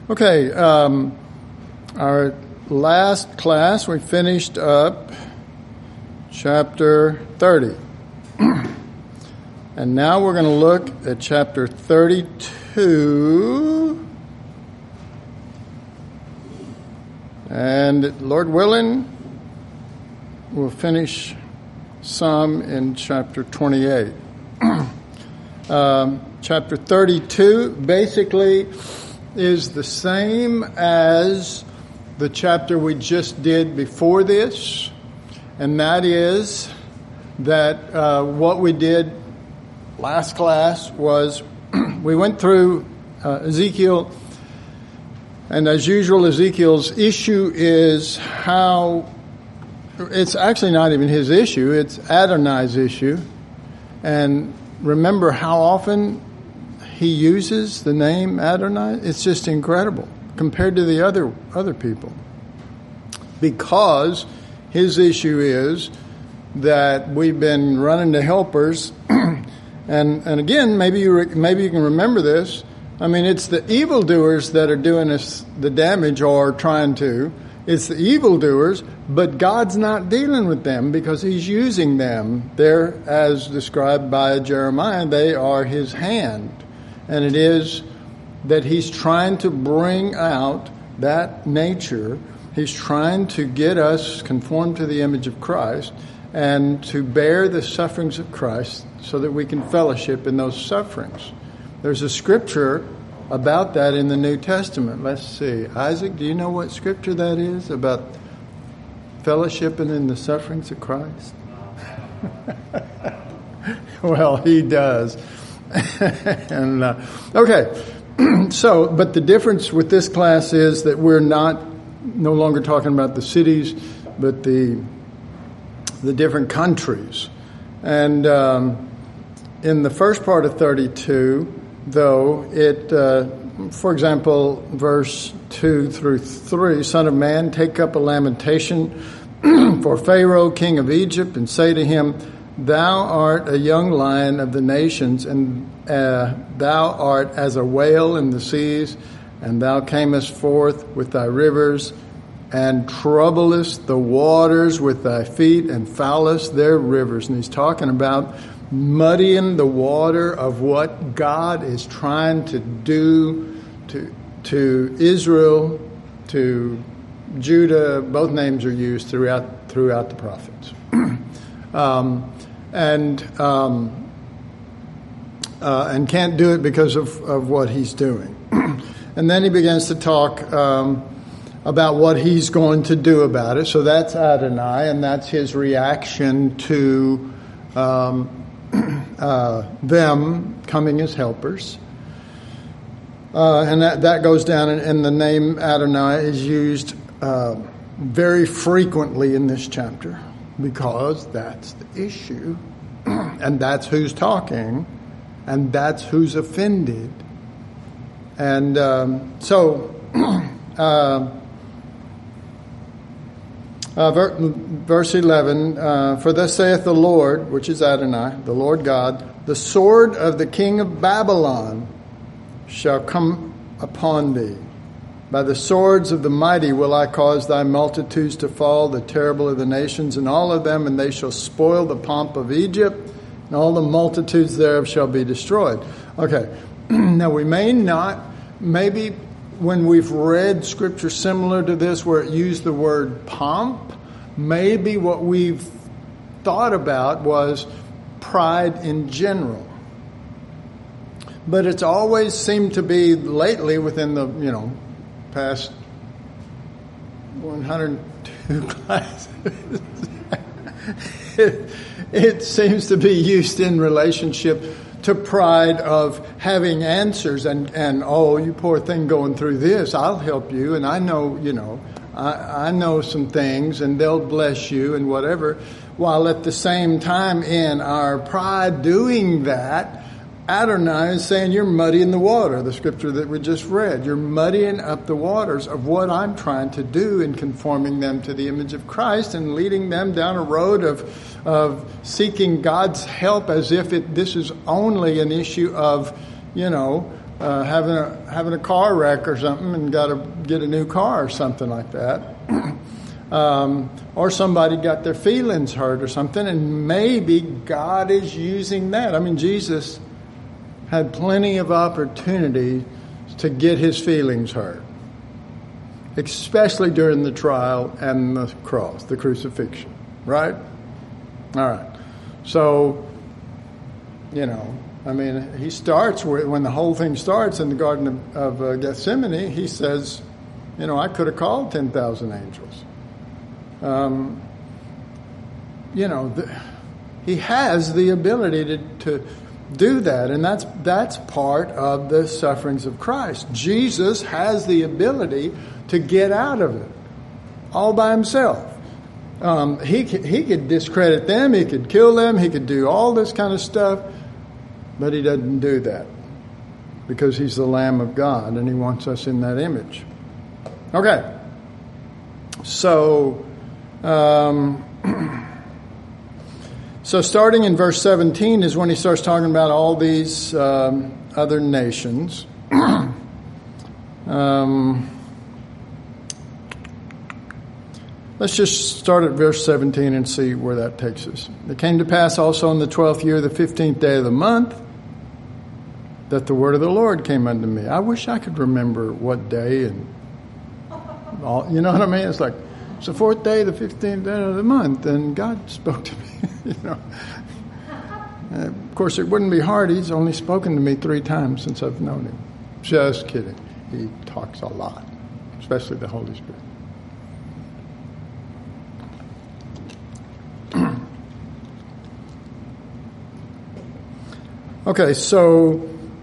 Okay, our last class we finished up chapter 30. And now we're going to look at chapter 32. And Lord willing, we'll finish some in chapter 28. Chapter 32 basically is the same as the chapter we just did before this, and that is that what we did last class was we went through Ezekiel, and as usual, Ezekiel's issue is how, it's actually not even his issue, it's Adonai's issue. And remember how often he uses the name Adonai? It's just incredible compared to the other people. Because his issue is that we've been running to helpers, and again, maybe you can remember this. I mean, it's the evildoers that are doing us the damage or trying to. It's the evildoers, but God's not dealing with them because he's using them. They're, as described by Jeremiah, they are his hand. And it is that he's trying to bring out that nature. He's trying to get us conformed to the image of Christ and to bear the sufferings of Christ so that we can fellowship in those sufferings. There's a scripture about that in the New Testament. Let's see. Isaac, do you know what scripture that is about fellowshipping in the sufferings of Christ? Well, he does. And okay. So, but the difference with this class is that we're no longer talking about the cities, but the different countries. And in the first part of 32, though, it, for example, verse 2 through 3, Son of man, take up a lamentation for Pharaoh, king of Egypt, and say to him, Thou art a young lion of the nations, and thou art as a whale in the seas, and thou camest forth with thy rivers, and troublest the waters with thy feet, and foulest their rivers. And he's talking about muddying the water of what God is trying to do to Israel, to Judah. Both names are used throughout the prophets. And can't do it because of what he's doing. And then he begins to talk about what he's going to do about it. So that's Adonai, and that's his reaction to them coming as helpers. And that goes down, and the name Adonai is used very frequently in this chapter because that's the issue, and that's who's talking, and that's who's offended. And verse 11, for thus saith the Lord, which is Adonai, the Lord God, the sword of the king of Babylon shall come upon thee. By the swords of the mighty will I cause thy multitudes to fall, the terrible of the nations, and all of them, and they shall spoil the pomp of Egypt, and all the multitudes thereof shall be destroyed. Okay, now we maybe when we've read scripture similar to this where it used the word pomp, maybe what we've thought about was pride in general. But it's always seemed to be lately within the, past 102 classes, it seems to be used in relationship to pride of having answers and oh, you poor thing going through this, I'll help you, and I know, I know some things, and they'll bless you and whatever, while at the same time in our pride doing that, Adonai is saying you're muddying the water, the scripture that we just read. You're muddying up the waters of what I'm trying to do in conforming them to the image of Christ and leading them down a road of seeking God's help as if this is only an issue of, having a car wreck or something and got to get a new car or something like that. Or somebody got their feelings hurt or something, and maybe God is using that. I mean, Jesus had plenty of opportunity to get his feelings hurt, especially during the trial and the cross, the crucifixion, right? All right. So, I mean, he starts when the whole thing starts in the Garden of Gethsemane, he says, I could have called 10,000 angels. He has the ability to do that, and that's part of the sufferings of Christ. Jesus has the ability to get out of it all by himself. He could discredit them, he could kill them, he could do all this kind of stuff, but he doesn't do that because he's the Lamb of God and he wants us in that image. Okay, so starting in verse 17 is when he starts talking about all these other nations. Let's just start at verse 17 and see where that takes us. It came to pass also in the 12th year, the 15th day of the month, that the word of the Lord came unto me. I wish I could remember what day and all, you know what I mean? It's like, it's the 4th day, the 15th day of the month, and God spoke to me, Of course, it wouldn't be hard. He's only spoken to me 3 times since I've known him. Just kidding. He talks a lot, especially the Holy Spirit. Okay, so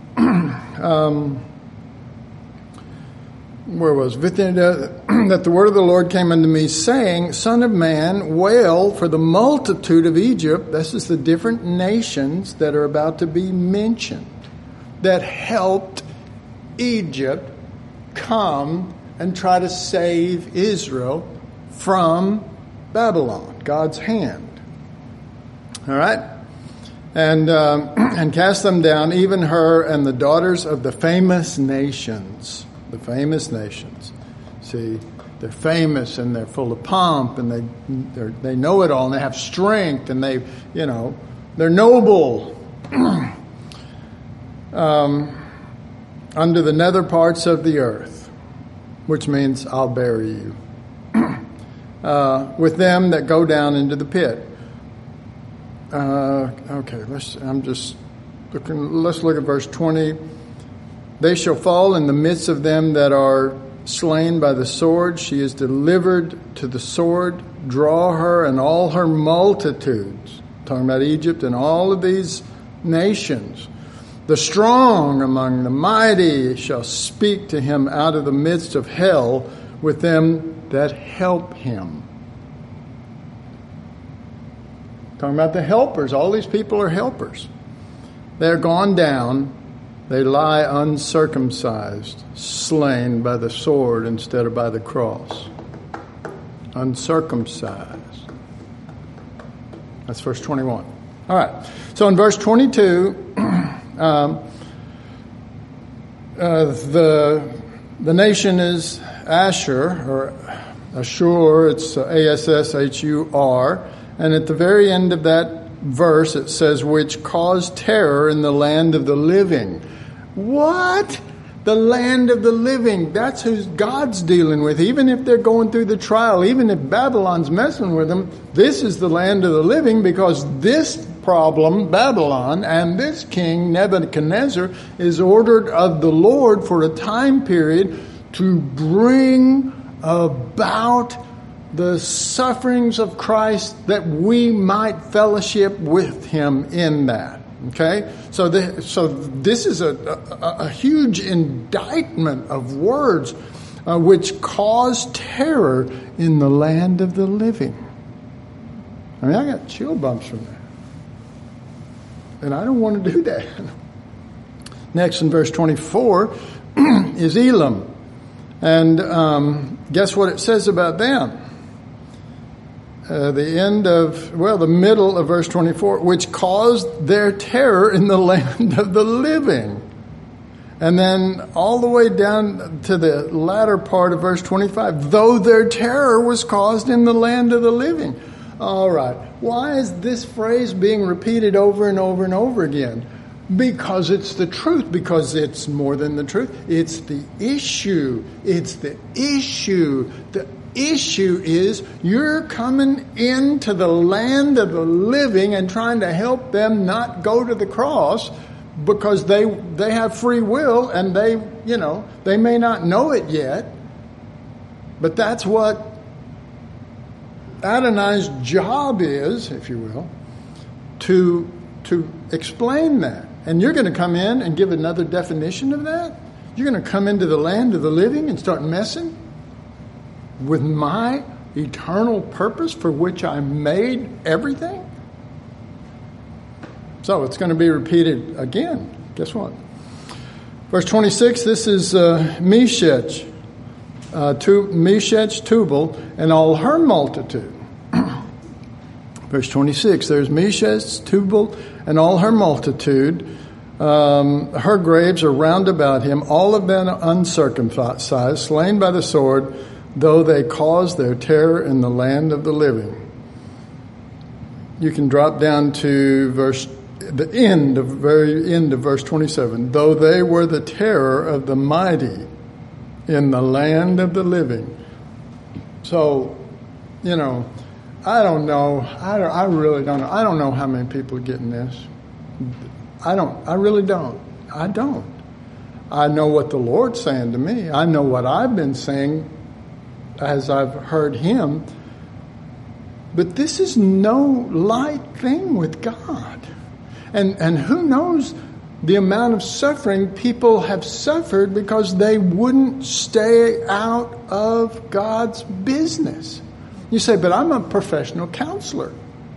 where was it? That the word of the Lord came unto me, saying, Son of man, wail for the multitude of Egypt. This is the different nations that are about to be mentioned that helped Egypt come and try to save Israel from Babylon, God's hand. All right? And cast them down, even her and the daughters of the famous nations. The famous nations. See, they're famous and they're full of pomp and they know it all and they have strength and they're noble. Under the nether parts of the earth, which means I'll bury you. With them that go down into the pit. Okay, let's look at verse 20. They shall fall in the midst of them that are slain by the sword. She is delivered to the sword. Draw her and all her multitudes. Talking about Egypt and all of these nations. The strong among the mighty shall speak to him out of the midst of hell with them that help him. Talking about the helpers. All these people are helpers. They're gone down. They lie uncircumcised, slain by the sword instead of by the cross. Uncircumcised. That's verse 21. All right. So in verse 22, the nation is Asher, or Ashur. It's Asshur. And at the very end of that verse, it says, which caused terror in the land of the living. What? The land of the living. That's who God's dealing with. Even if they're going through the trial, even if Babylon's messing with them, this is the land of the living because this problem, Babylon, and this king, Nebuchadnezzar, is ordered of the Lord for a time period to bring about the sufferings of Christ that we might fellowship with him in that. Okay? So this is a huge indictment of words which cause terror in the land of the living. I mean, I got chill bumps from that. And I don't want to do that. Next in verse 24 is Elam. And guess what it says about them? The middle of verse 24, which caused their terror in the land of the living. And then all the way down to the latter part of verse 25, though their terror was caused in the land of the living. All right. Why is this phrase being repeated over and over and over again? Because it's the truth, because it's more than the truth. It's the issue. It's the issue. The issue is you're coming into the land of the living and trying to help them not go to the cross because they have free will and they may not know it yet. But that's what Adonai's job is, if you will, to explain that. And you're going to come in and give another definition of that? You're going to come into the land of the living and start messing with my eternal purpose for which I made everything? So it's going to be repeated again. Guess what? Verse 26, this is Meshech, Tubal, and all her multitude. Verse 26, there's Meshech, Tubal, and all her multitude. Her graves are round about him, all of them uncircumcised, slain by the sword, though they caused their terror in the land of the living. You can drop down to very end of verse 27. Though they were the terror of the mighty in the land of the living. So, I don't know. I really don't know. I don't know how many people are getting this. I really don't. I don't. I know what the Lord's saying to me. I know what I've been saying as I've heard him. But this is no light thing with God. And who knows the amount of suffering people have suffered because they wouldn't stay out of God's business. You say, but I'm a professional counselor.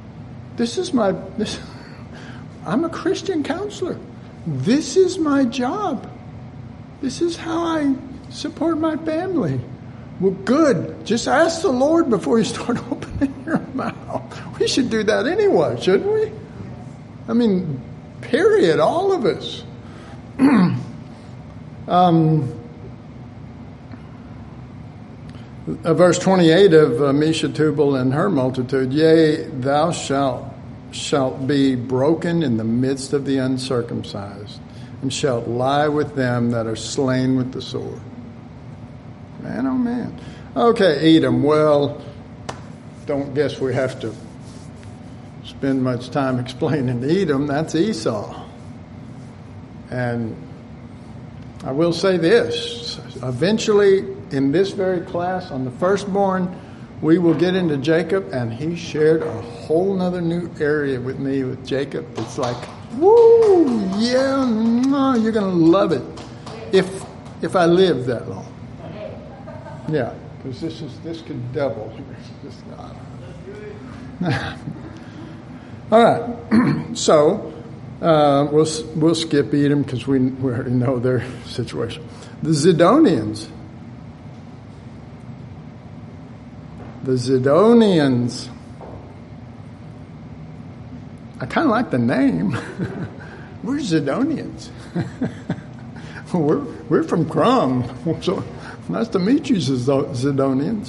I'm a Christian counselor. This is my job. This is how I support my family. Well, good. Just ask the Lord before you start opening your mouth. We should do that anyway, shouldn't we? I mean, period, all of us. Verse 28 of Meshech, Tubal, and her multitude, yea, thou shalt be broken in the midst of the uncircumcised, and shalt lie with them that are slain with the sword. Man, oh man. Okay, Edom. Well, don't guess we have to spend much time explaining Edom. That's Esau. And I will say this. Eventually, in this very class, on the firstborn, we will get into Jacob, and he shared a whole nother new area with me with Jacob. It's like, woo, yeah, you're going to love it if I live that long. Yeah, because this could double. All right, so we'll skip Edom because we already know their situation. The Zidonians. I kind of like the name. We're Zidonians. we're from Crum. So nice to meet you, Zidonians.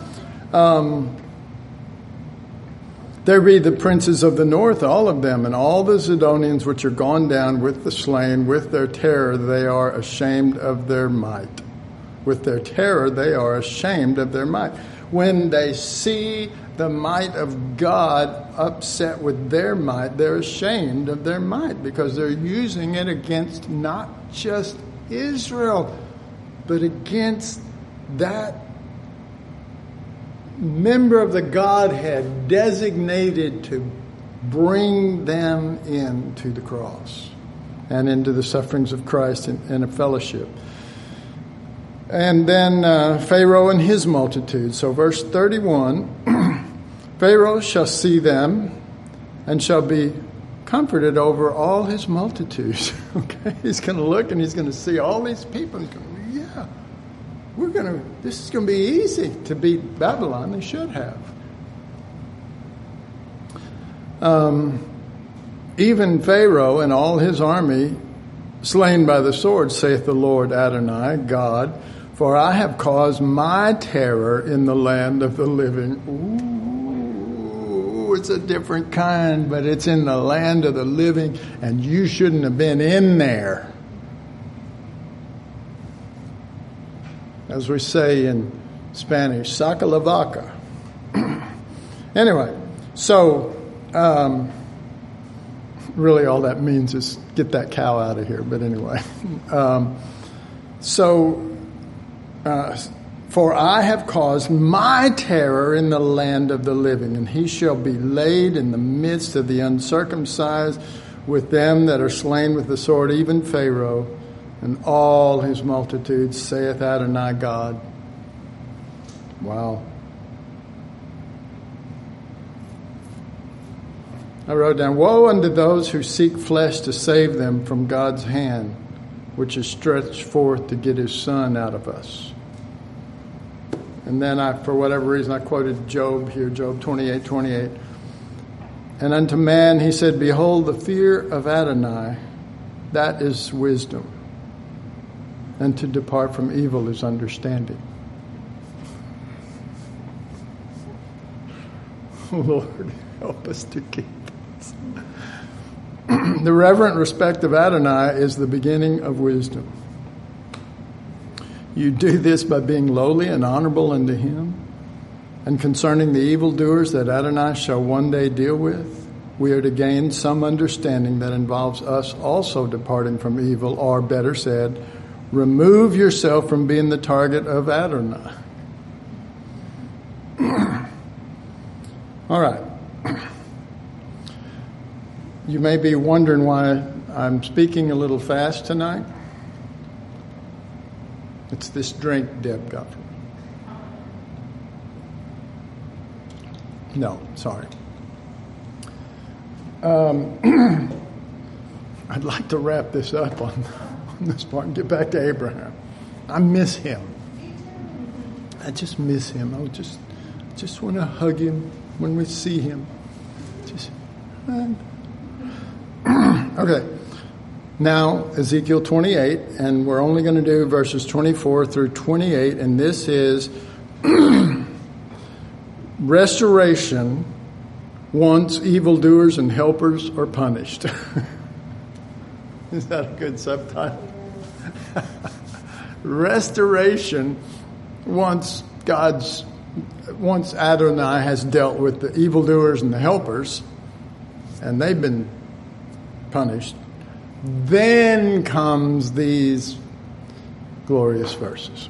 There be the princes of the north, all of them, and all the Zidonians which are gone down with the slain, with their terror they are ashamed of their might. With their terror they are ashamed of their might. When they see the might of God upset with their might, they're ashamed of their might because they're using it against not just Israel, but against that member of the Godhead designated to bring them into the cross and into the sufferings of Christ in a fellowship. And then Pharaoh and his multitude. So verse 31, Pharaoh shall see them and shall be comforted over all his multitudes. Okay, he's going to look and he's going to see all these people. He's going, yeah, this is going to be easy to beat Babylon. They should have. Even Pharaoh and all his army slain by the sword, saith the Lord Adonai, God, for I have caused my terror in the land of the living. Ooh, it's a different kind, but it's in the land of the living, and you shouldn't have been in there. As we say in Spanish, saca la vaca. Anyway, so really all that means is get that cow out of here. But anyway, for I have caused my terror in the land of the living, and he shall be laid in the midst of the uncircumcised with them that are slain with the sword, even Pharaoh and all his multitudes, saith Adonai God. Wow. I wrote down, woe unto those who seek flesh to save them from God's hand, which is stretched forth to get his son out of us. And then for whatever reason, I quoted Job here, Job 28:28. And unto man he said, behold, the fear of Adonai, that is wisdom. And to depart from evil is understanding. Lord, help us to keep this. The reverent respect of Adonai is the beginning of wisdom. You do this by being lowly and honorable unto him. And concerning the evildoers that Adonai shall one day deal with, we are to gain some understanding that involves us also departing from evil, or better said, remove yourself from being the target of Adonai. All right. You may be wondering why I'm speaking a little fast tonight. It's this drink Deb got for me. No, sorry. I'd like to wrap this up on this part and get back to Abraham. I miss him. I just miss him. I just want to hug him when we see him. Okay. Now, Ezekiel 28, and we're only going to do verses 24 through 28, and this is restoration once evildoers and helpers are punished. Is that a good subtitle? Restoration once Adonai has dealt with the evildoers and the helpers, and they've been punished. Then comes these glorious verses.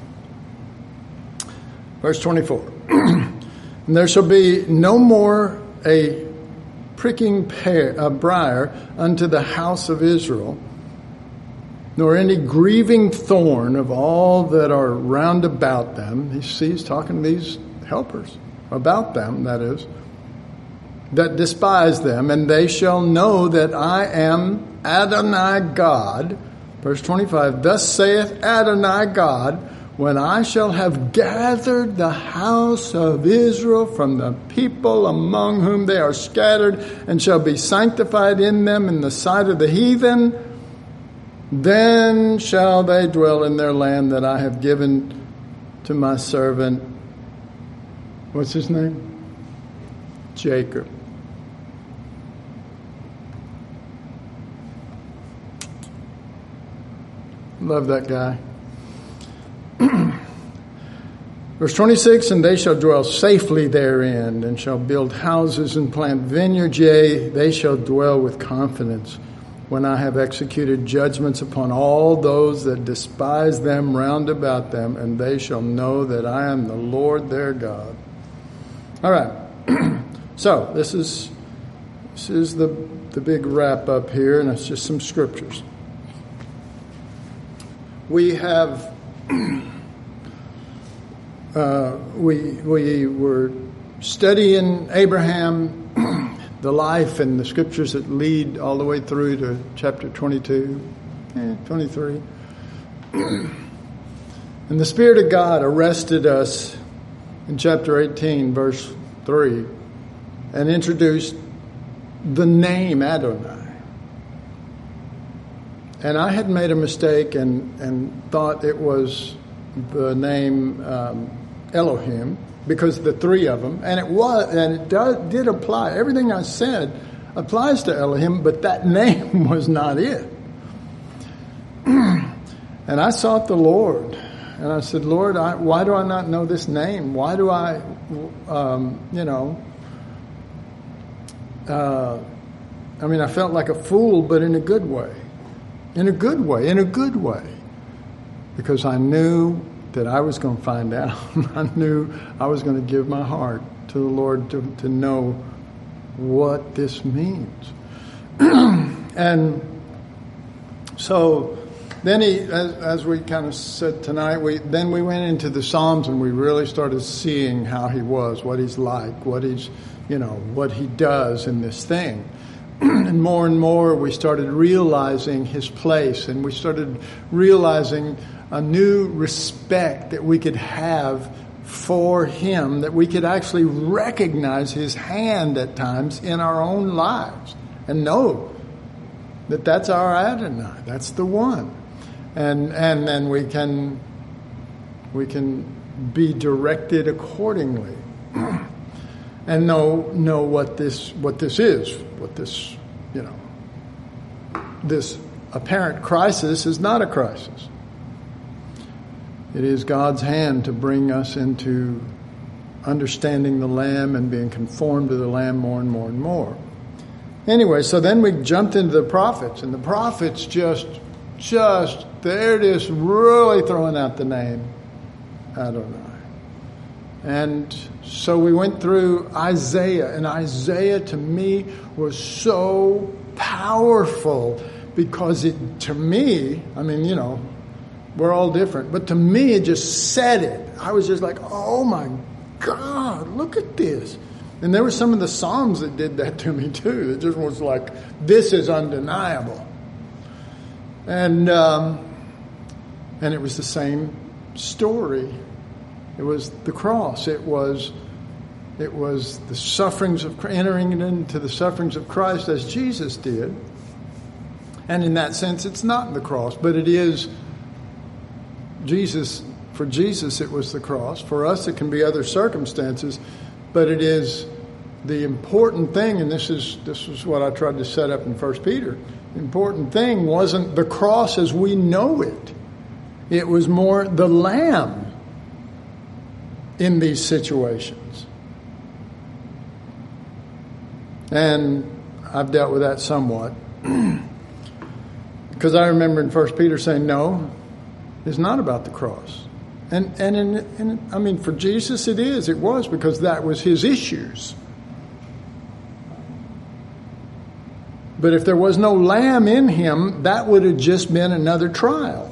Verse 24. And there shall be no more a pricking briar unto the house of Israel, nor any grieving thorn of all that are round about them. He's talking to these helpers about them, that is, that despise them, and they shall know that I am Adonai God. Verse 25, thus saith Adonai God, when I shall have gathered the house of Israel from the people among whom they are scattered, and shall be sanctified in them in the sight of the heathen, then shall they dwell in their land that I have given to my servant, what's his name? Jacob. Love that guy. Verse 26, and they shall dwell safely therein, and shall build houses and plant vineyards, yea, they shall dwell with confidence when I have executed judgments upon all those that despise them round about them, and they shall know that I am the Lord their God. All right. So this is the big wrap up here, and it's just some scriptures. We have we were studying Abraham, the life and the scriptures that lead all the way through to chapter 22, 23. And the Spirit of God arrested us in chapter 18, verse 3, and introduced the name Adonai. And I had made a mistake and thought it was the name Elohim, because the three of them, and it did apply. Everything I said applies to Elohim, but that name was not it. And I sought the Lord, and I said, Lord, why do I not know this name? Why do I, I felt like a fool, but in a good way. In a good way. Because I knew that I was going to find out. I knew I was going to give my heart to the Lord to know what this means. And so then as we kind of said tonight, we went into the Psalms and we really started seeing how he was, what he's like, what he does in this thing. And more we started realizing his place, and we started realizing a new respect that we could have for him, that we could actually recognize his hand at times in our own lives and know that that's our Adonai, that's the one. And then we can be directed accordingly. And know what this is, this apparent crisis is not a crisis. It is God's hand to bring us into understanding the Lamb and being conformed to the Lamb more and more and more. Anyway, so then we jumped into the prophets, and the prophets just they're just really throwing out the name Adonai. And so we went through Isaiah, and Isaiah to me was so powerful because to me, we're all different, but to me it just said it. I was just like, oh my God, look at this. And there were some of the Psalms that did that to me too. It just was like, this is undeniable. And it was the same story. It was the cross. It was the sufferings of entering into the sufferings of Christ as Jesus did. And in that sense, it's not the cross, but it is Jesus. For Jesus, it was the cross. For us, it can be other circumstances, but it is the important thing. And this is what I tried to set up in 1 Peter. The important thing wasn't the cross as we know it. It was more the Lamb in these situations. And I've dealt with that somewhat. Because I remember in 1 Peter saying, no, it's not about the cross. And for Jesus it is. It was, because that was his issues. But if there was no lamb in him, that would have just been another trial.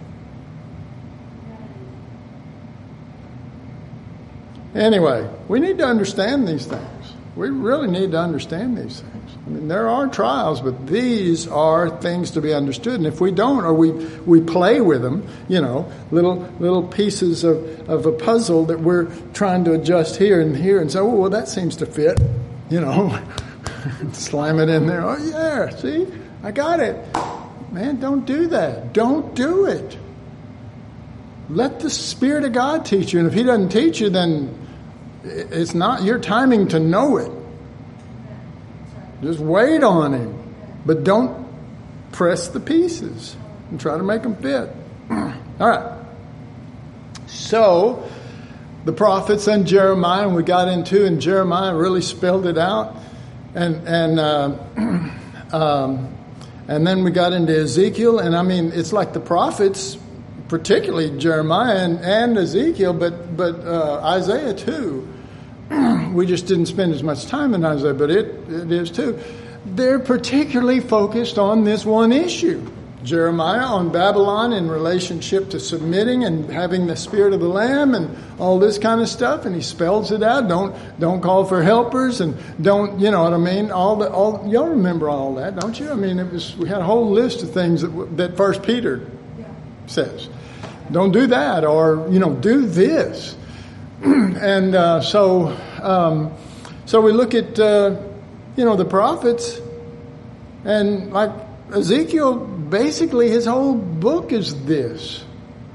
Anyway, we need to understand these things. We really need to understand these things. There are trials, but these are things to be understood. And if we don't, or we play with them, little pieces of a puzzle that we're trying to adjust here and say, oh, well, that seems to fit, slime it in there. Oh, yeah, see, I got it. Man, don't do that. Don't do it. Let the Spirit of God teach you. And if he doesn't teach you, then it's not your timing to know it. Just wait on him. But don't press the pieces and try to make them fit. All right. So, the prophets and Jeremiah, and we got into, and Jeremiah really spelled it out. And then we got into Ezekiel, and it's like the prophets, particularly Jeremiah and Ezekiel, but Isaiah too. We just didn't spend as much time in Isaiah, but it is too. They're particularly focused on this one issue. Jeremiah on Babylon in relationship to submitting and having the spirit of the Lamb and all this kind of stuff, and he spells it out. Don't call for helpers, and don't, you know what I mean? All y'all remember all that, don't you? We had a whole list of things that 1 Peter says. Don't do that, or do this. And so we look at the prophets, and like Ezekiel basically his whole book is this.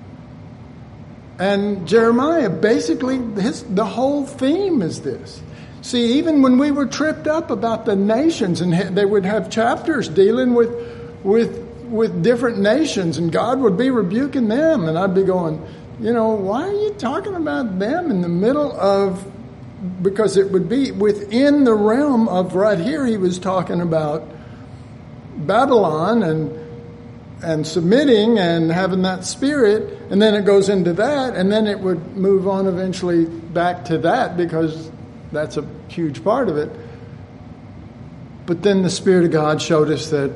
And Jeremiah, basically, the whole theme is this. See, even when we were tripped up about the nations, and they would have chapters dealing with different nations, and God would be rebuking them, and I'd be going, why are you talking about them in the middle of, because it would be within the realm of right here, he was talking about Babylon and submitting and having that spirit, and then it goes into that, and then it would move on eventually back to that because that's a huge part of it. But then the Spirit of God showed us that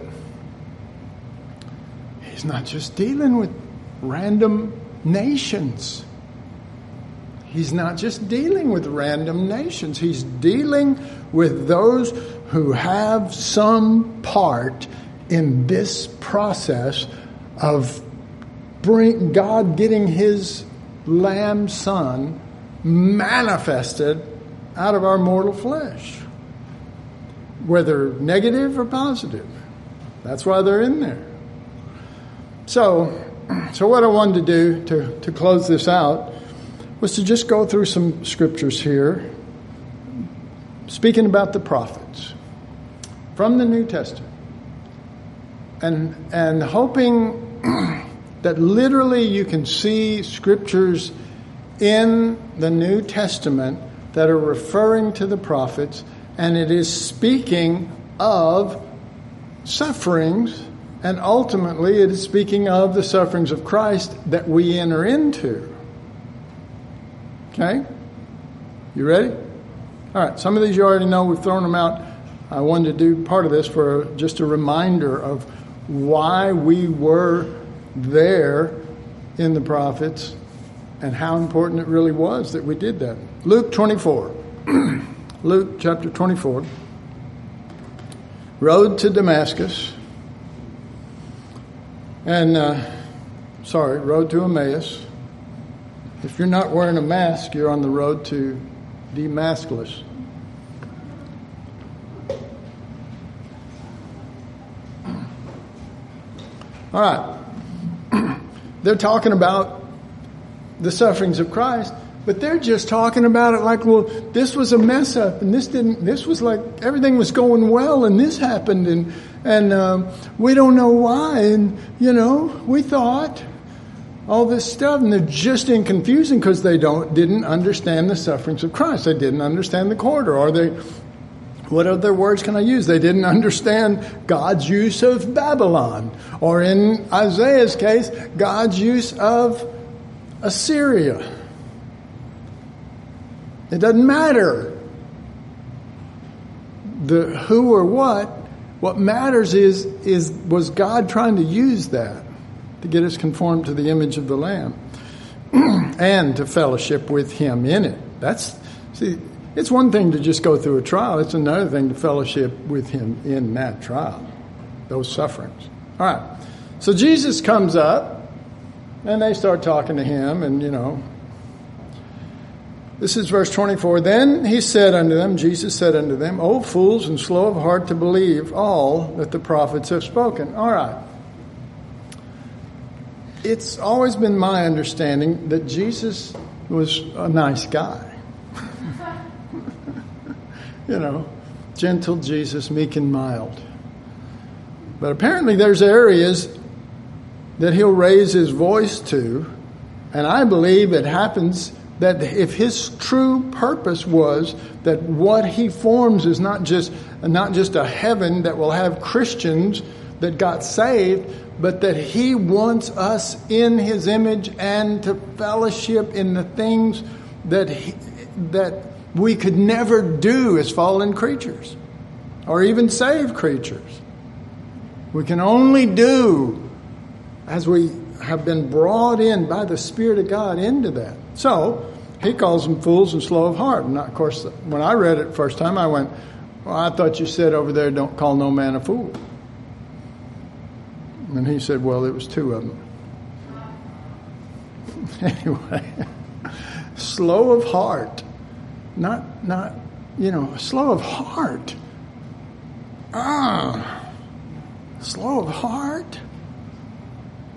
he's not just dealing with random nations. He's not just dealing with random nations. He's dealing with those who have some part in this process of God getting his Lamb Son manifested out of our mortal flesh, whether negative or positive. That's why they're in there. So what I wanted to do to close this out was to just go through some scriptures here, speaking about the prophets from the New Testament, and hoping that literally you can see scriptures in the New Testament that are referring to the prophets, and it is speaking of sufferings, and ultimately it is speaking of the sufferings of Christ that we enter into. Okay? You ready? All right, some of these you already know. We've thrown them out. I wanted to do part of this for just a reminder of why we were there in the prophets and how important it really was that we did that. Luke 24. Luke chapter 24. Road to Damascus. And, road to Emmaus. If you're not wearing a mask, you're on the road to Damascus. All right. They're talking about the sufferings of Christ, but they're just talking about it like, well, this was a mess up, and this was like everything was going well, and this happened, and we don't know why, and we thought all this stuff, and they're just in confusion because they didn't understand the sufferings of Christ. They didn't understand the corridor, or what other words can I use? They didn't understand God's use of Babylon, or in Isaiah's case, God's use of Assyria. It doesn't matter the who or what. What matters is was God trying to use that to get us conformed to the image of the Lamb and to fellowship with Him in it. It's one thing to just go through a trial. It's another thing to fellowship with Him in that trial, those sufferings. All right. So Jesus comes up, and they start talking to Him, and, this is verse 24. Then Jesus said unto them, O fools and slow of heart to believe all that the prophets have spoken. All right. It's always been my understanding that Jesus was a nice guy. Gentle Jesus, meek and mild. But apparently there's areas that He'll raise His voice to, and I believe it happens that if His true purpose was that what He forms is not just a heaven that will have Christians that got saved, but that He wants us in His image and to fellowship in the things that we could never do as fallen creatures or even saved creatures. We can only do as we have been brought in by the Spirit of God into that. So He calls them fools and slow of heart. And of course, when I read it first time, I went, well, I thought you said over there, don't call no man a fool. And He said, well, it was two of them. Anyway, slow of heart. Not, slow of heart. Slow of heart.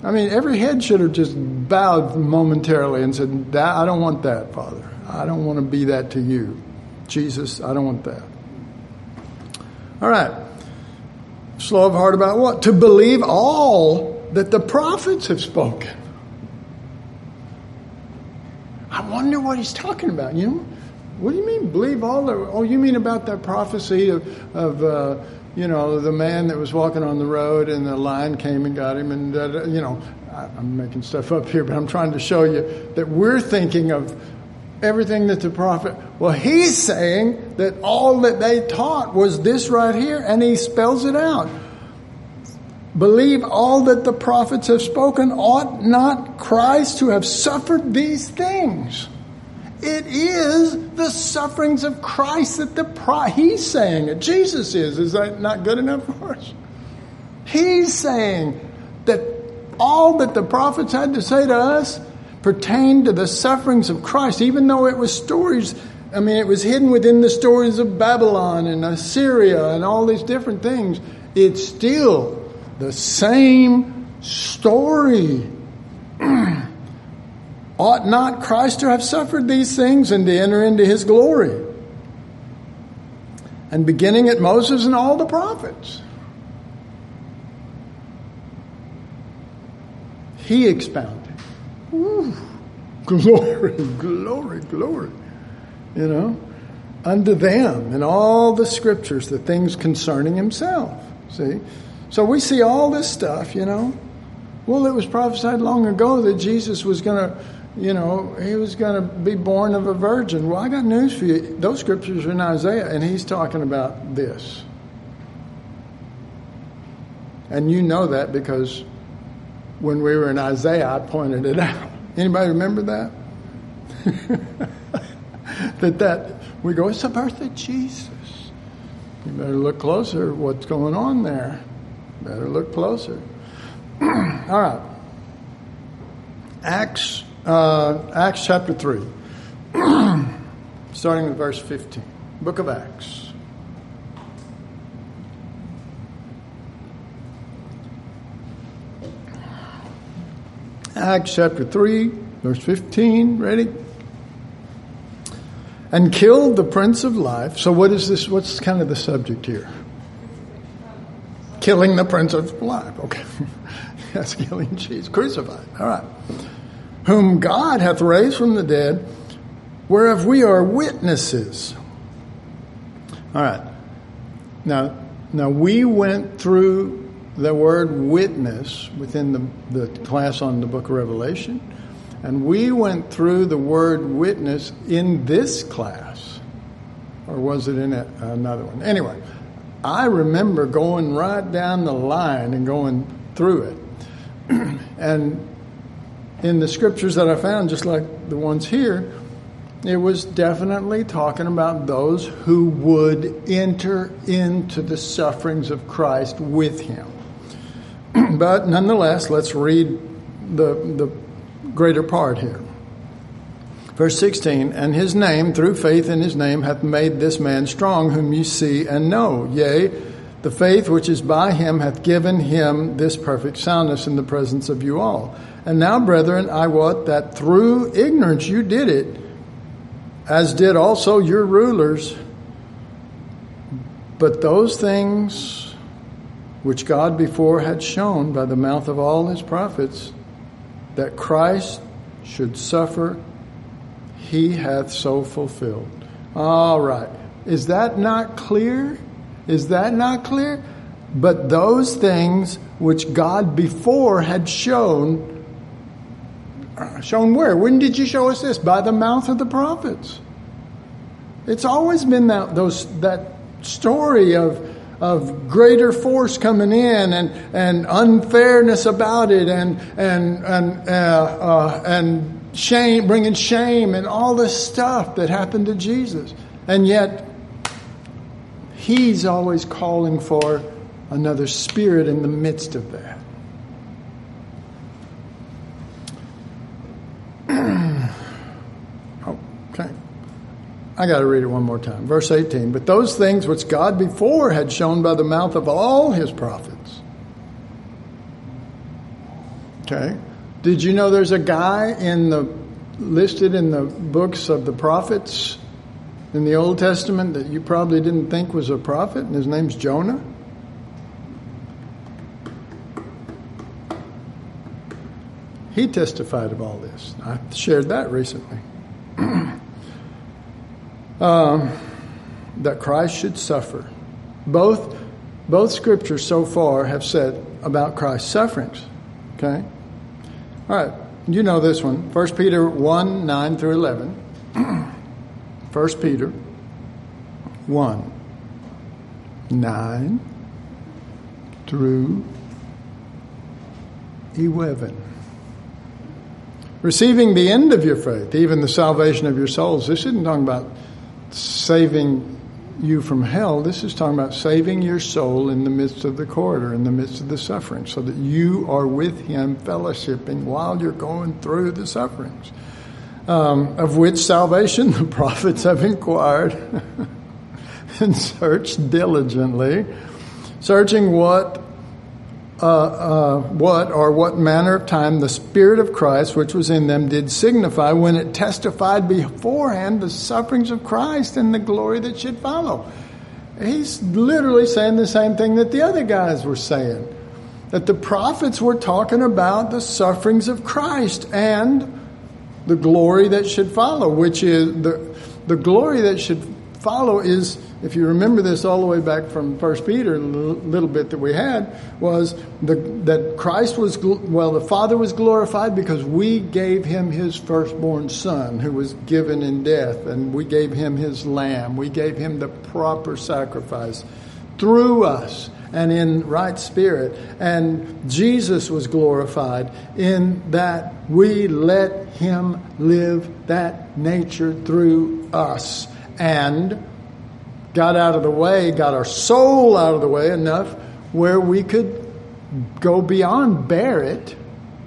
I mean, every head should have just bowed momentarily and said, I don't want that, Father. I don't want to be that to you. Jesus, I don't want that. All right. Slow of heart about what? To believe all that the prophets have spoken. I wonder what he's talking about, you know? What do you mean, believe all? You mean about that prophecy of the man that was walking on the road and the lion came and got him, and I'm making stuff up here, but I'm trying to show you that we're thinking of everything that the prophet. Well, he's saying that all that they taught was this right here, and he spells it out. Believe all that the prophets have spoken. Ought not Christ to have suffered these things? It is the sufferings of Christ that he's saying it. Jesus is. Is that not good enough for us? He's saying that all that the prophets had to say to us pertained to the sufferings of Christ, even though it was stories. I mean, it was hidden within the stories of Babylon and Assyria and all these different things. It's still the same story. Ought not Christ to have suffered these things and to enter into his glory? And beginning at Moses and all the prophets. He expounded. Ooh, glory, glory, glory. You know, unto them in all the scriptures, the things concerning himself. See? So we see all this stuff, you know. Well, it was prophesied long ago that Jesus was going to, he was going to be born of a virgin. Well, I got news for you. Those scriptures are in Isaiah, and he's talking about this. And you know that because when we were in Isaiah, I pointed it out. Anybody remember that? We go, it's the birth of Jesus. You better look closer. What's going on there? Better look closer. All right. Acts chapter 3. Starting with verse 15. Book of Acts. Acts chapter 3, verse 15. Ready? And killed the Prince of Life. So what is this? What's kind of the subject here? Killing the Prince of Life. Okay. That's killing Jesus. Crucified. All right. Whom God hath raised from the dead, whereof we are witnesses. All right. Now we went through the word witness within the class on the book of Revelation. And we went through the word witness in this class. Or was it in another one? Anyway, I remember going right down the line and going through it. And in the scriptures that I found, just like the ones here, it was definitely talking about those who would enter into the sufferings of Christ with him. But nonetheless, let's read the greater part here. Verse 16, and his name, through faith in his name, hath made this man strong, whom ye see and know. Yea, the faith which is by him hath given him this perfect soundness in the presence of you all. And now, brethren, I wot that through ignorance you did it, as did also your rulers. But those things which God before had shown by the mouth of all his prophets, that Christ should suffer, he hath so fulfilled. All right. Is that not clear? Is that not clear? But those things which God before had shown where? When did you show us this? By the mouth of the prophets. It's always been that story of greater force coming in and unfairness about it and shame, bringing shame and all this stuff that happened to Jesus. And yet he's always calling for another spirit in the midst of that. Okay. I got to read it one more time. Verse 18. But those things which God before had shown by the mouth of all his prophets. Okay. Did you know there's a guy listed in the books of the prophets in the Old Testament that you probably didn't think was a prophet, and his name's Jonah? He testified of all this. I shared that recently. That Christ should suffer. Both scriptures so far have said about Christ's sufferings. Okay? All right. You know this one. 1 Peter 1, 9 through 11. 1 Peter 1, 9 through 11. Receiving the end of your faith, even the salvation of your souls. This isn't talking about saving you from hell. This is talking about saving your soul in the midst of the corridor, in the midst of the suffering, so that you are with him fellowshipping while you're going through the sufferings, of which salvation the prophets have inquired and searched diligently, searching what manner of time the Spirit of Christ, which was in them, did signify when it testified beforehand the sufferings of Christ and the glory that should follow. He's literally saying the same thing that the other guys were saying, that the prophets were talking about the sufferings of Christ and the glory that should follow, which is the glory that should follow is, if you remember this all the way back from 1 Peter, a little bit that we had, was that Christ was, the Father was glorified because we gave him his firstborn son who was given in death, and we gave him his lamb. We gave him the proper sacrifice through us and in right spirit. And Jesus was glorified in that we let him live that nature through us, and got out of the way, got our soul out of the way enough where we could go beyond bear it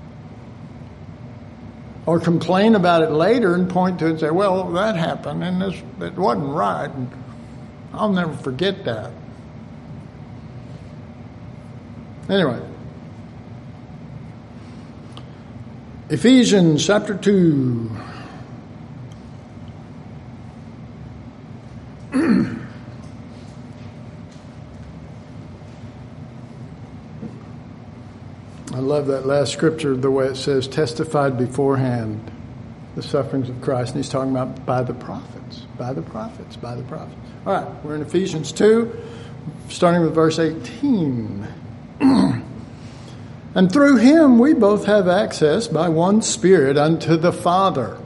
or complain about it later and point to it and say, well, that happened and it wasn't right, and I'll never forget that. Anyway, Ephesians chapter 2. I love that last scripture, the way it says, testified beforehand the sufferings of Christ. And he's talking about by the prophets. All right, we're in Ephesians 2, starting with verse 18. And through him we both have access by one Spirit unto the Father.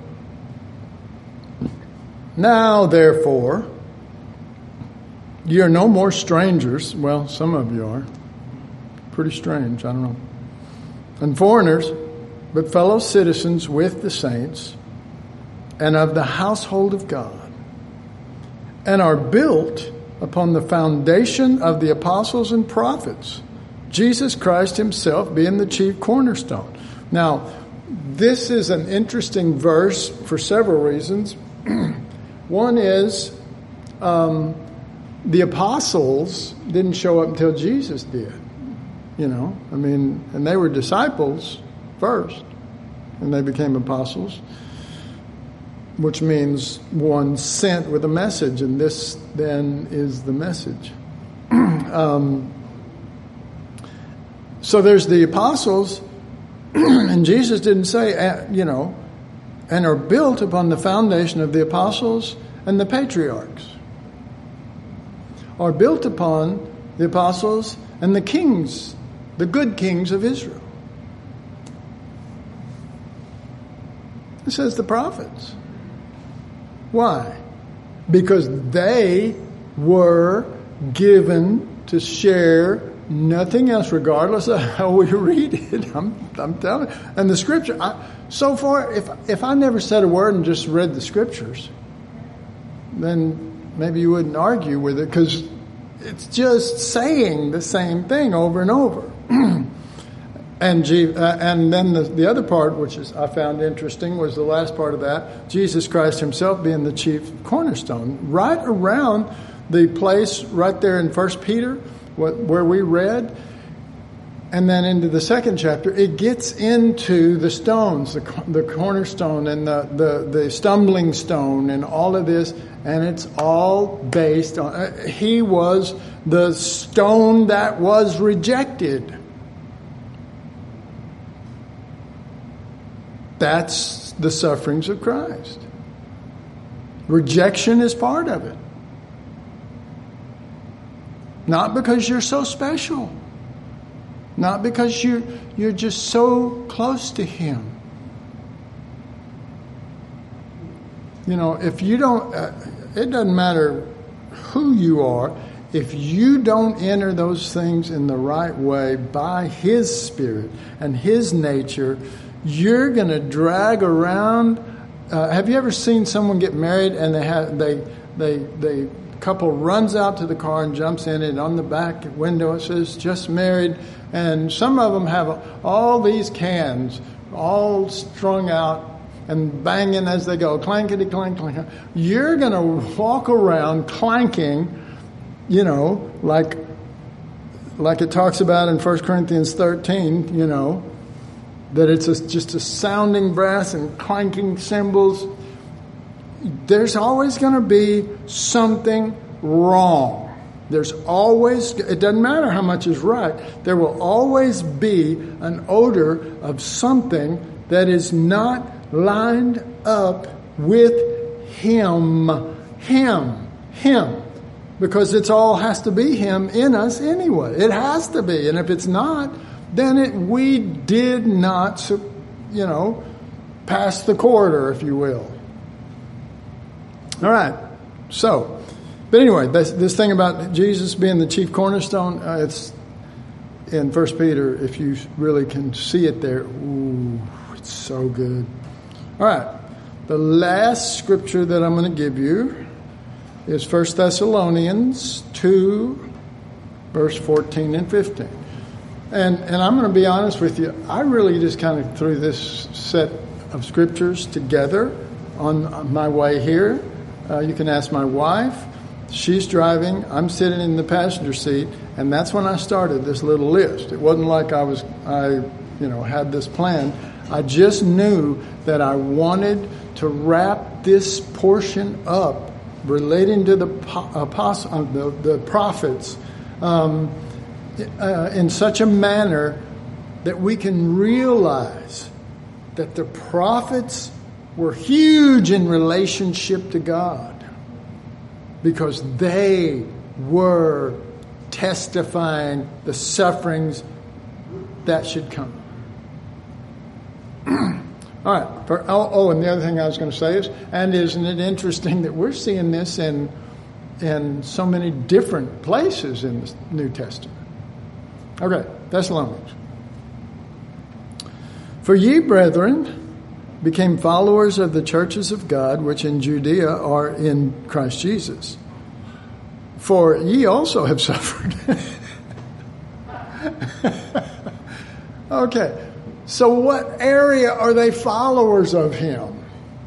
Now, therefore, ye are no more strangers. Well, some of you are. Pretty strange, I don't know. And foreigners, but fellow citizens with the saints and of the household of God, and are built upon the foundation of the apostles and prophets, Jesus Christ himself being the chief cornerstone. Now, this is an interesting verse for several reasons. One is the apostles didn't show up until Jesus did. And they were disciples first, and they became apostles, which means one sent with a message, and this then is the message. So there's the apostles, and Jesus didn't say, and are built upon the foundation of the apostles and the patriarchs, are built upon the apostles and the kings, the good kings of Israel. It says the prophets. Why? Because they were given to share nothing else, regardless of how we read it. I'm telling you. And the scripture, so far, if I never said a word and just read the scriptures, then maybe you wouldn't argue with it, because it's just saying the same thing over and over. And then the other part, which is I found interesting, was the last part of that, Jesus Christ himself being the chief cornerstone. Right around the place right there in 1 Peter, where we read, And then into the second chapter, it gets into the stones, the cornerstone and the stumbling stone and all of this. And it's all based on, he was the stone that was rejected. That's the sufferings of Christ. Rejection is part of it. Not because you're so special. Not because you're just so close to him. You know, if you don't, it doesn't matter who you are, if you don't enter those things in the right way by his Spirit and his nature, you're going to drag around. Have you ever seen someone get married and they couple runs out to the car and jumps in it, on the back window it says just married, and some of them have all these cans all strung out and banging as they go, clankety clank clank. You're going to walk around clanking, you know, like it talks about in 1 Corinthians 13, you know, that it's just a sounding brass and clanking cymbals. There's always going to be something wrong. There's always, it doesn't matter how much is right, there will always be an odor of something that is not lined up with him. Because it's all has to be him in us anyway. It has to be. And if it's not, then we did not, you know, pass the corridor, if you will. All right. So, but anyway, this thing about Jesus being the chief cornerstone, it's in 1 Peter, if you really can see it there. Ooh, it's so good. All right. The last scripture that I'm going to give you is 1 Thessalonians 2, verse 14 and 15. And I'm going to be honest with you, I really just kind of threw this set of scriptures together on my way here. You can ask my wife. She's driving. I'm sitting in the passenger seat, and that's when I started this little list. It wasn't like I had this plan. I just knew that I wanted to wrap this portion up relating to the prophets in such a manner that we can realize that the prophets were huge in relationship to God because they were testifying the sufferings that should come. All right. And the other thing I was going to say is, and isn't it interesting that we're seeing this in so many different places in the New Testament? Okay, Thessalonians. For ye, brethren, became followers of the churches of God, which in Judea are in Christ Jesus. For ye also have suffered. Okay, so what area are they followers of him?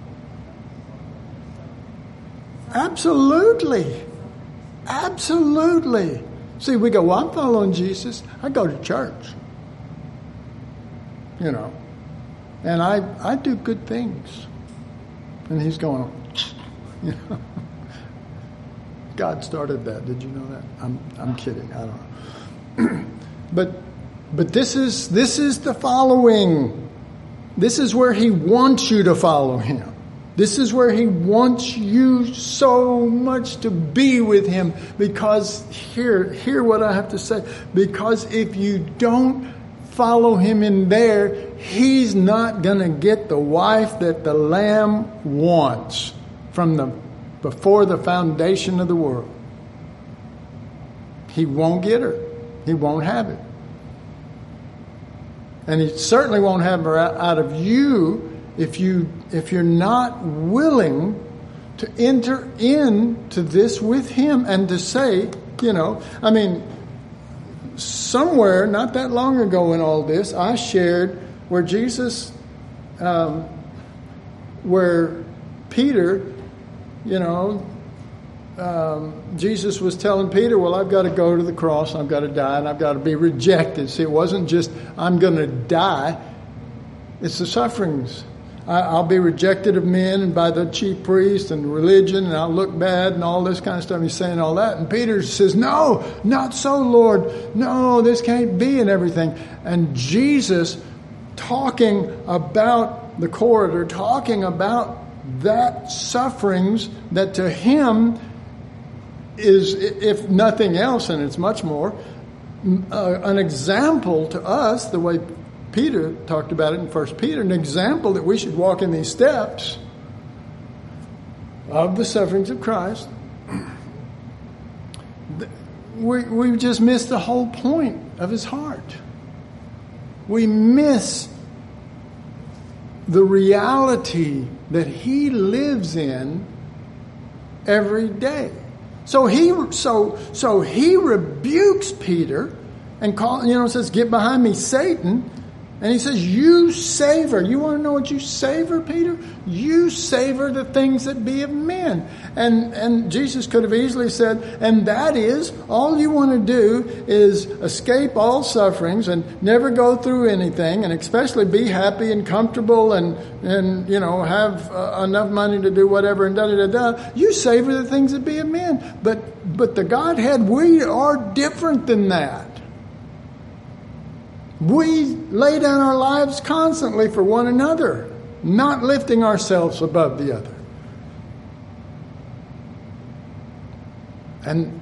Absolutely. Absolutely. See, we go, well, I'm following Jesus. I go to church. You know. And I do good things. And he's going, you know. God started that. Did you know that? I'm kidding. I don't know. But this is the following. This is where he wants you to follow him. This is where he wants you so much to be with him. Because hear what I have to say. Because if you don't follow him in there, he's not going to get the wife that the Lamb wants from before the foundation of the world. He won't get her. He won't have it. And he certainly won't have her out of you if you're not willing to enter into this with him and to say, you know, I mean, somewhere not that long ago in all this, I shared where Jesus, where Peter, you know, Jesus was telling Peter, well, I've got to go to the cross, I've got to die, and I've got to be rejected. See, it wasn't just, I'm going to die. It's the sufferings. I'll be rejected of men and by the chief priest and religion, and I'll look bad and all this kind of stuff. He's saying all that. And Peter says, no, not so, Lord. No, this can't be, and everything. And Jesus, talking about the corridor, talking about that sufferings that to him is, if nothing else, and it's much more, an example to us, the way Peter talked about it in 1 Peter, an example that we should walk in these steps of the sufferings of Christ. We just miss the whole point of his heart. We miss the reality that he lives in every day. So he rebukes Peter and says, "Get behind me, Satan." And he says, you savor. You want to know what you savor, Peter? You savor the things that be of men. And Jesus could have easily said, and that is, all you want to do is escape all sufferings and never go through anything, and especially be happy and comfortable and have enough money to do whatever and da-da-da-da. You savor the things that be of men. But the Godhead, we are different than that. We lay down our lives constantly for one another, not lifting ourselves above the other. And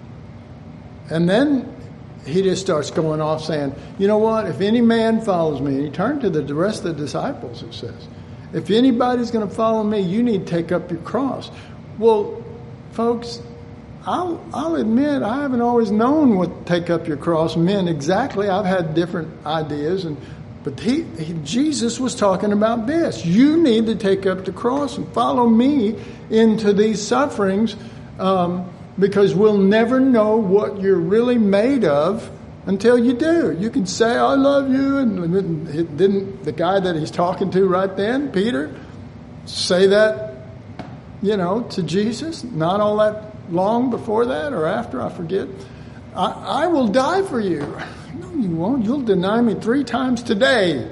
then he just starts going off saying, you know what, if any man follows me, and he turned to the rest of the disciples, it says, if anybody's going to follow me, you need to take up your cross. Well, folks, I'll admit I haven't always known what take up your cross meant exactly. I've had different ideas, but Jesus was talking about this. You need to take up the cross and follow me into these sufferings, because we'll never know what you're really made of until you do. You can say, I love you, and didn't the guy that he's talking to right then, Peter, say that, to Jesus? Not all that long before that or after, I forget. I will die for you. No, you won't. You'll deny me 3 times today.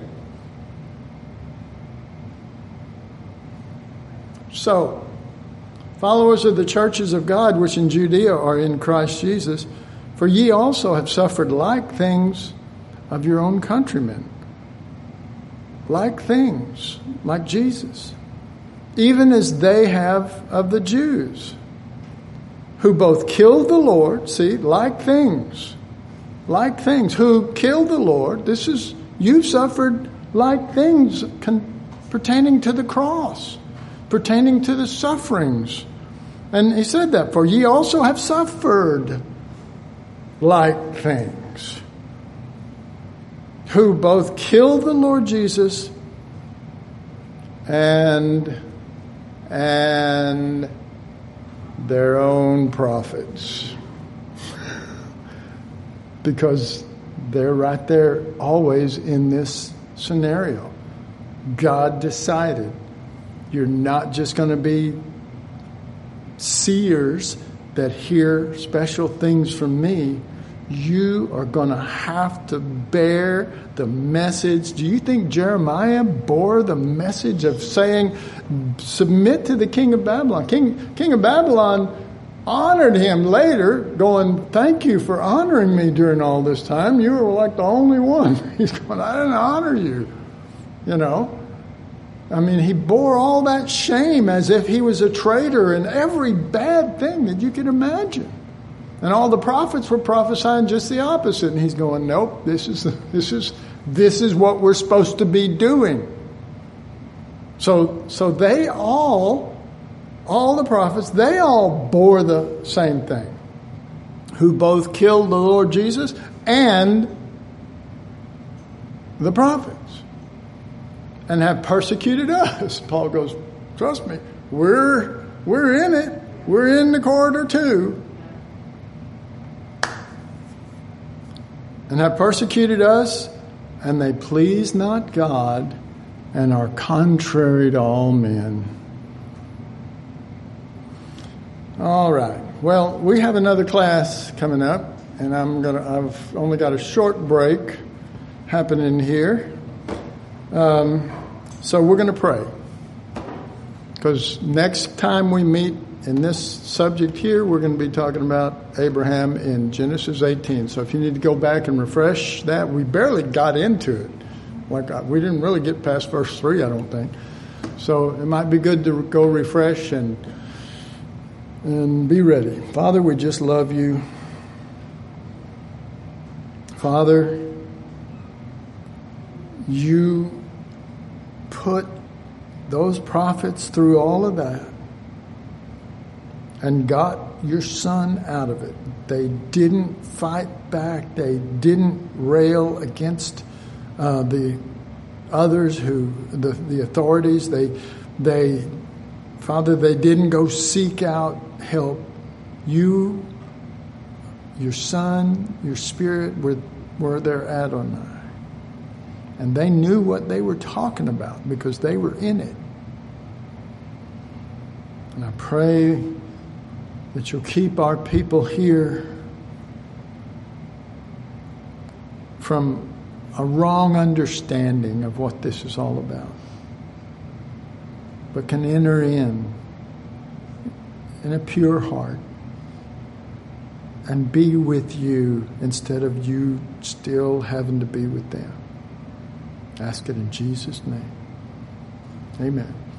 So, followers of the churches of God which in Judea are in Christ Jesus, for ye also have suffered like things of your own countrymen. Like things, like Jesus. Even as they have of the Jews, who both killed the Lord, see, like things, who killed the Lord. You've suffered like things pertaining to the cross, pertaining to the sufferings. And he said that, for ye also have suffered like things, who both killed the Lord Jesus and their own prophets, because they're right there always in this scenario. God decided you're not just going to be seers that hear special things from me. You are going to have to bear the message. Do you think Jeremiah bore the message of saying, submit to the king of Babylon? King of Babylon honored him later, going, thank you for honoring me during all this time. You were like the only one. He's going, I didn't honor you. He bore all that shame as if he was a traitor and every bad thing that you could imagine. And all the prophets were prophesying just the opposite. And he's going, nope, this is what we're supposed to be doing. So they all the prophets, they all bore the same thing. Who both killed the Lord Jesus and the prophets. And have persecuted us. Paul goes, trust me, we're in it. We're in the corridor too. And have persecuted us, and they please not God, and are contrary to all men. All right. Well, we have another class coming up, and I've only got a short break happening here. So we're going to pray. Because next time we meet in this subject here, we're going to be talking about Abraham in Genesis 18. So if you need to go back and refresh that, we barely got into it. We didn't really get past verse 3, I don't think. So it might be good to go refresh and be ready. Father, we just love you. Father, you put those prophets through all of that and got your son out of it. They didn't fight back. They didn't rail against the others the authorities. Father, they didn't go seek out help. You, your son, your spirit were there Adonai. And they knew what they were talking about because they were in it. And I pray that you'll keep our people here from a wrong understanding of what this is all about, but can enter in a pure heart and be with you instead of you still having to be with them. Ask it in Jesus' name. Amen.